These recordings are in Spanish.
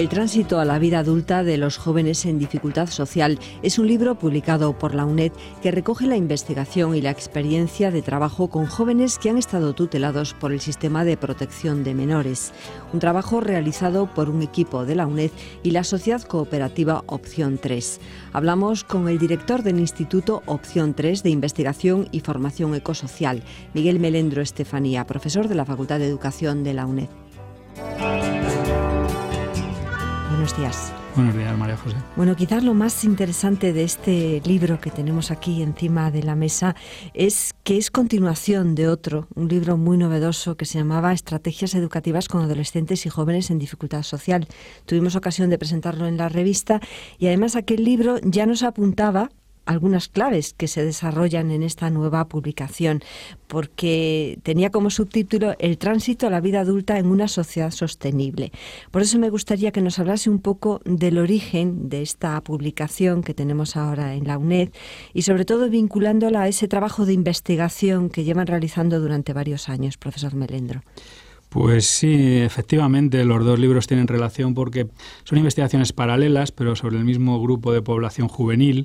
El tránsito a la vida adulta de los jóvenes en dificultad social es un libro publicado por la UNED que recoge la investigación y la experiencia de trabajo con jóvenes que han estado tutelados por el sistema de protección de menores. Un trabajo realizado por un equipo de la UNED y la sociedad cooperativa Opción 3. Hablamos con el director del Instituto Opción 3 de Investigación y Formación Ecosocial, Miguel Melendro Estefanía, profesor de la Facultad de Educación de la UNED. Buenos días. Buenos días, María José. Bueno, quizás lo más interesante de este libro que tenemos aquí encima de la mesa es que es continuación de otro, un libro muy novedoso que se llamaba Estrategias educativas con adolescentes y jóvenes en dificultad social. Tuvimos ocasión de presentarlo en la revista y además aquel libro ya nos apuntaba algunas claves que se desarrollan en esta nueva publicación, porque tenía como subtítulo El tránsito a la vida adulta en una sociedad sostenible. Por eso me gustaría que nos hablase un poco del origen de esta publicación que tenemos ahora en la UNED y sobre todo vinculándola a ese trabajo de investigación que llevan realizando durante varios años, profesor Melendro. Pues sí, efectivamente, los dos libros tienen relación porque son investigaciones paralelas, pero sobre el mismo grupo de población juvenil.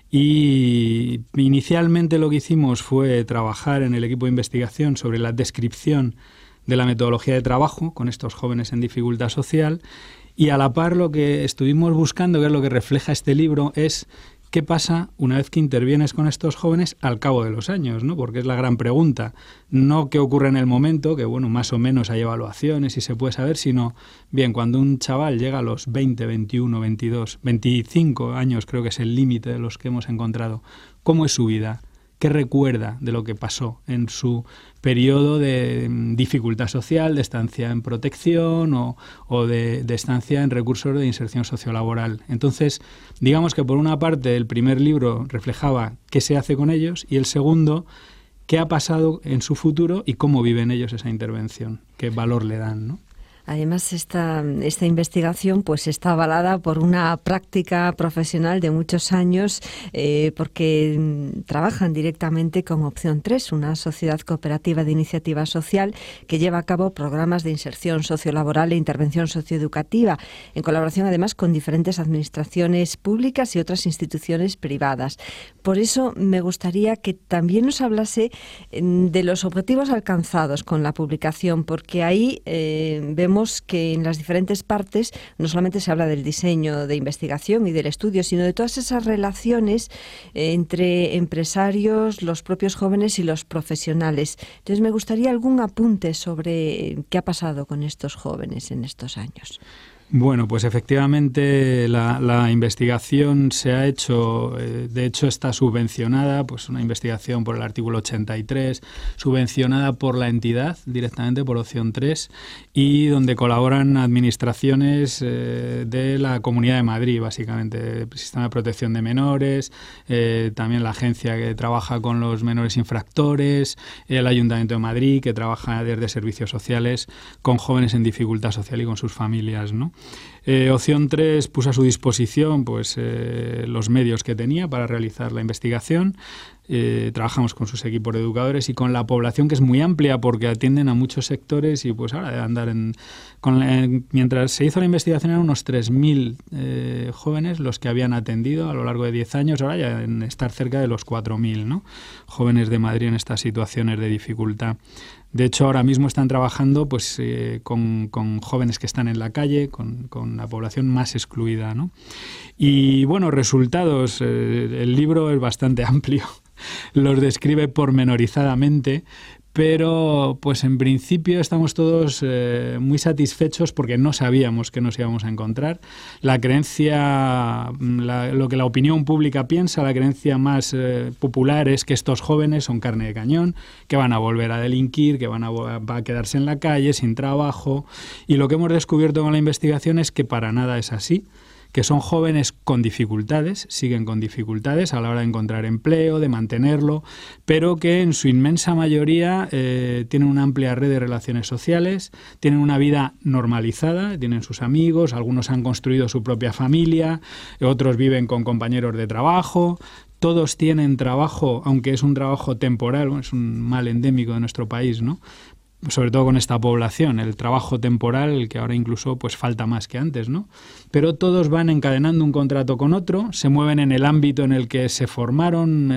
Y inicialmente lo que hicimos fue trabajar en el equipo de investigación sobre la descripción de la metodología de trabajo con estos jóvenes en dificultad social. Y a la par lo que estuvimos buscando, que es lo que refleja este libro, es ¿qué pasa una vez que intervienes con estos jóvenes al cabo de los años?, ¿no? Porque es la gran pregunta. No qué ocurre en el momento, que bueno, más o menos hay evaluaciones y se puede saber, sino, bien, cuando un chaval llega a los 20, 21, 22, 25 años, creo que es el límite de los que hemos encontrado, ¿cómo es su vida? ¿Qué recuerda de lo que pasó en su periodo de dificultad social, de estancia en protección o de estancia en recursos de inserción sociolaboral? Entonces, digamos que por una parte el primer libro reflejaba qué se hace con ellos y el segundo, qué ha pasado en su futuro y cómo viven ellos esa intervención, qué valor le dan, ¿no? Además, esta investigación pues está avalada por una práctica profesional de muchos años porque trabajan directamente con Opción 3, una sociedad cooperativa de iniciativa social que lleva a cabo programas de inserción sociolaboral e intervención socioeducativa, en colaboración además con diferentes administraciones públicas y otras instituciones privadas. Por eso me gustaría que también nos hablase de los objetivos alcanzados con la publicación, porque ahí vemos que en las diferentes partes no solamente se habla del diseño de investigación y del estudio, sino de todas esas relaciones entre empresarios, los propios jóvenes y los profesionales. Entonces me gustaría algún apunte sobre qué ha pasado con estos jóvenes en estos años. Bueno, pues efectivamente la investigación se ha hecho, de hecho está subvencionada, pues una investigación por el artículo 83, subvencionada por la entidad, directamente por Opción 3, y donde colaboran administraciones de la Comunidad de Madrid, básicamente, el Sistema de Protección de Menores, también la agencia que trabaja con los menores infractores, el Ayuntamiento de Madrid, que trabaja desde servicios sociales con jóvenes en dificultad social y con sus familias, ¿no? Opción 3 puso a su disposición pues los medios que tenía para realizar la investigación. Trabajamos con sus equipos de educadores y con la población, que es muy amplia porque atienden a muchos sectores, y pues ahora de andar mientras se hizo la investigación eran unos 3.000 jóvenes los que habían atendido a lo largo de 10 años, ahora ya en estar cerca de los 4.000, ¿no? Jóvenes de Madrid en estas situaciones de dificultad. De hecho, ahora mismo están trabajando pues con jóvenes que están en la calle, con la población más excluida, ¿no? Y bueno, resultados, el libro es bastante amplio, los describe pormenorizadamente, pero pues en principio estamos todos muy satisfechos porque no sabíamos qué nos íbamos a encontrar. La creencia, lo que la opinión pública piensa, la creencia más popular es que estos jóvenes son carne de cañón, que van a volver a delinquir, que van a quedarse en la calle sin trabajo, y lo que hemos descubierto con la investigación es que para nada es así, que son jóvenes con dificultades, siguen con dificultades a la hora de encontrar empleo, de mantenerlo, pero que en su inmensa mayoría tienen una amplia red de relaciones sociales, tienen una vida normalizada, tienen sus amigos, algunos han construido su propia familia, otros viven con compañeros de trabajo. Todos tienen trabajo, aunque es un trabajo temporal, es un mal endémico de nuestro país, ¿no? sobre todo con esta población, el trabajo temporal, que ahora incluso pues falta más que antes, ¿no? Pero todos van encadenando un contrato con otro, se mueven en el ámbito en el que se formaron,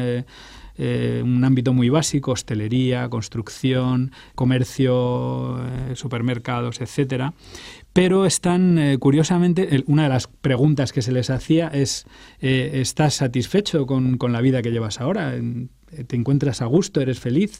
un ámbito muy básico, hostelería, construcción, comercio, supermercados, etcétera. Pero están, curiosamente, una de las preguntas que se les hacía es, ¿estás satisfecho con la vida que llevas ahora? ¿Te encuentras a gusto? ¿Eres feliz?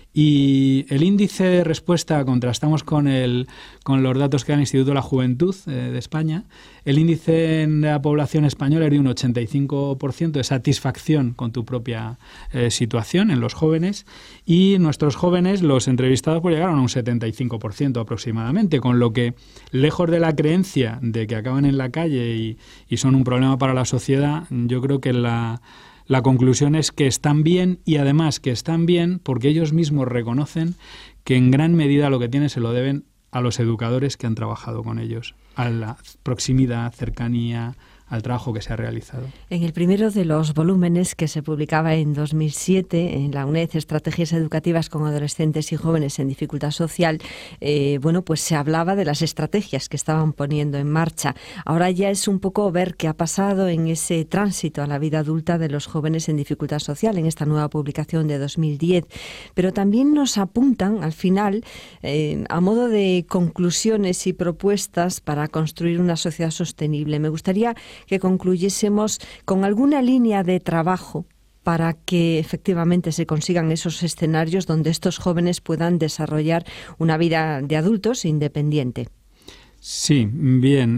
Y el índice de respuesta, contrastamos con los datos que da el Instituto de la Juventud de España, el índice en la población española es de un 85% de satisfacción con tu propia situación en los jóvenes, y nuestros jóvenes, los entrevistados, pues llegaron a un 75% aproximadamente, con lo que, lejos de la creencia de que acaban en la calle y son un problema para la sociedad, yo creo que la conclusión es que están bien, y además que están bien porque ellos mismos reconocen que en gran medida lo que tienen se lo deben a los educadores que han trabajado con ellos, a la proximidad, cercanía, al trabajo que se ha realizado. En el primero de los volúmenes que se publicaba en 2007 en la UNED, Estrategias Educativas con Adolescentes y Jóvenes en Dificultad Social, pues se hablaba de las estrategias que estaban poniendo en marcha. Ahora ya es un poco ver qué ha pasado en ese tránsito a la vida adulta de los jóvenes en dificultad social, en esta nueva publicación de 2010. Pero también nos apuntan, al final, a modo de conclusiones y propuestas para construir una sociedad sostenible. Me gustaría que concluyésemos con alguna línea de trabajo para que efectivamente se consigan esos escenarios donde estos jóvenes puedan desarrollar una vida de adultos independiente. Sí, bien.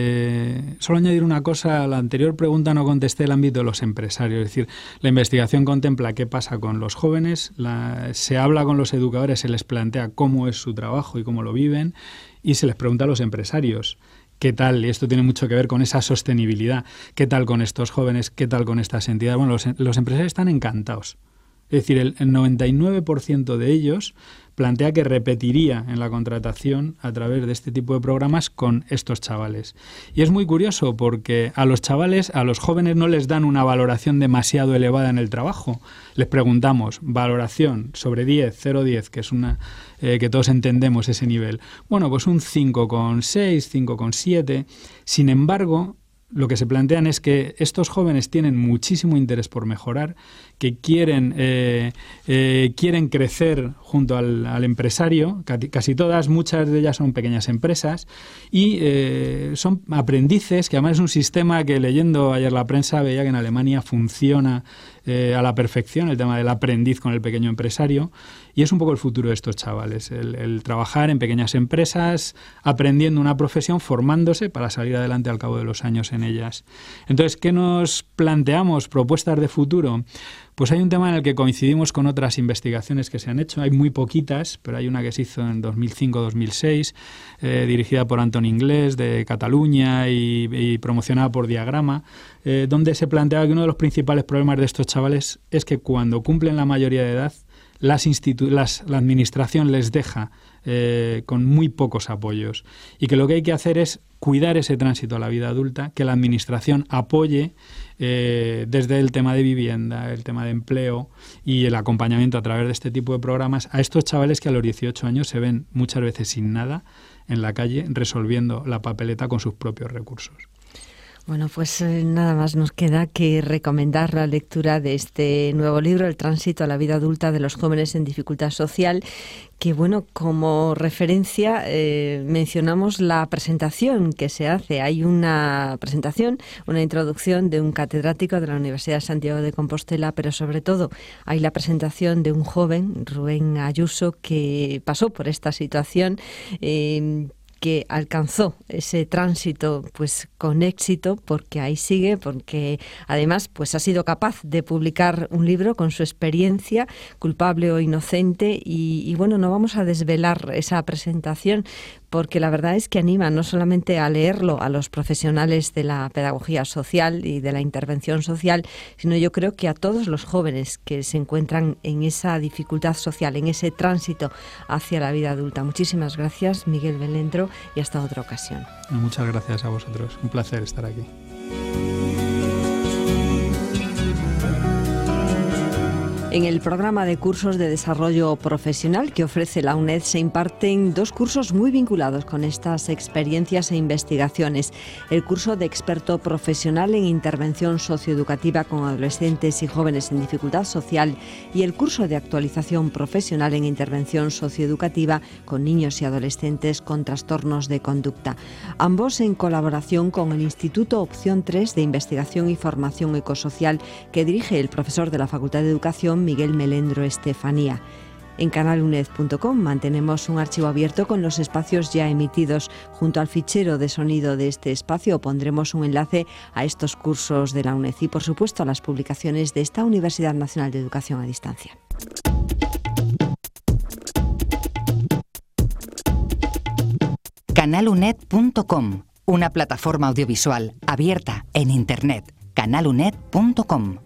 Solo añadir una cosa. A la anterior pregunta no contesté el ámbito de los empresarios. Es decir, la investigación contempla qué pasa con los jóvenes, se habla con los educadores, se les plantea cómo es su trabajo y cómo lo viven, y se les pregunta a los empresarios ¿qué tal? Y esto tiene mucho que ver con esa sostenibilidad. ¿Qué tal con estos jóvenes? ¿Qué tal con estas entidades? Bueno, los empresarios están encantados. Es decir, el 99% de ellos plantea que repetiría en la contratación a través de este tipo de programas con estos chavales. Y es muy curioso porque a los chavales, a los jóvenes no les dan una valoración demasiado elevada en el trabajo. Les preguntamos, valoración sobre 10, 0,10, que es una que todos entendemos ese nivel. Bueno, pues un 5,6, 5,7. Sin embargo, lo que se plantean es que estos jóvenes tienen muchísimo interés por mejorar, que quieren crecer junto al empresario. Muchas de ellas son pequeñas empresas y son aprendices, que además es un sistema que, leyendo ayer la prensa, veía que en Alemania funciona a la perfección, el tema del aprendiz con el pequeño empresario, y es un poco el futuro de estos chavales, el trabajar en pequeñas empresas, aprendiendo una profesión, formándose para salir adelante al cabo de los años en ellas. Entonces, ¿qué nos planteamos? Propuestas de futuro. Pues hay un tema en el que coincidimos con otras investigaciones que se han hecho. Hay muy poquitas, pero hay una que se hizo en 2005-2006, dirigida por Antoni Inglés, de Cataluña, y promocionada por Diagrama, donde se planteaba que uno de los principales problemas de estos chavales es que cuando cumplen la mayoría de edad, la administración les deja con muy pocos apoyos, y que lo que hay que hacer es cuidar ese tránsito a la vida adulta, que la administración apoye desde el tema de vivienda, el tema de empleo y el acompañamiento a través de este tipo de programas a estos chavales que a los 18 años se ven muchas veces sin nada en la calle, resolviendo la papeleta con sus propios recursos. Bueno, pues nada más nos queda que recomendar la lectura de este nuevo libro, El tránsito a la vida adulta de los jóvenes en dificultad social, que bueno, como referencia mencionamos la presentación que se hace. Hay una presentación, una introducción de un catedrático de la Universidad de Santiago de Compostela, pero sobre todo hay la presentación de un joven, Rubén Ayuso, que pasó por esta situación, que alcanzó ese tránsito pues con éxito, porque ahí sigue, porque además pues ha sido capaz de publicar un libro con su experiencia, culpable o inocente, y bueno, no vamos a desvelar esa presentación, porque la verdad es que anima no solamente a leerlo a los profesionales de la pedagogía social y de la intervención social, sino yo creo que a todos los jóvenes que se encuentran en esa dificultad social, en ese tránsito hacia la vida adulta. Muchísimas gracias, Miguel Belendro, y hasta otra ocasión. Muchas gracias a vosotros. Un placer estar aquí. En el programa de cursos de desarrollo profesional que ofrece la UNED se imparten 2 cursos muy vinculados con estas experiencias e investigaciones. El curso de experto profesional en intervención socioeducativa con adolescentes y jóvenes en dificultad social y el curso de actualización profesional en intervención socioeducativa con niños y adolescentes con trastornos de conducta. Ambos en colaboración con el Instituto Opción 3 de Investigación y Formación Ecosocial que dirige el profesor de la Facultad de Educación Miguel Melendro Estefanía. En canaluned.com mantenemos un archivo abierto con los espacios ya emitidos. Junto al fichero de sonido de este espacio pondremos un enlace a estos cursos de la UNED y, por supuesto, a las publicaciones de esta Universidad Nacional de Educación a Distancia. Canaluned.com, una plataforma audiovisual abierta en Internet. Canaluned.com